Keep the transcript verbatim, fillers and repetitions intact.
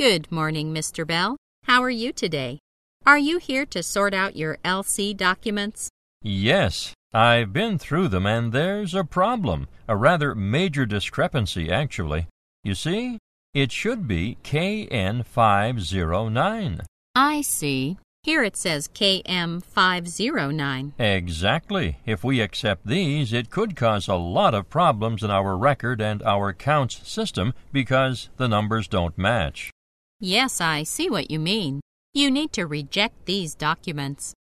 Good morning, Mister Bell. How are you today? Are you here to sort out your L C documents? Yes, I've been through them and there's a problem, a rather major discrepancy actually. You see, it should be K N five oh nine. I see. Here it says K M five oh nine. Exactly. If we accept these, it could cause a lot of problems in our record and our counts system because the numbers don't match. Yes, I see what you mean. You need to reject these documents.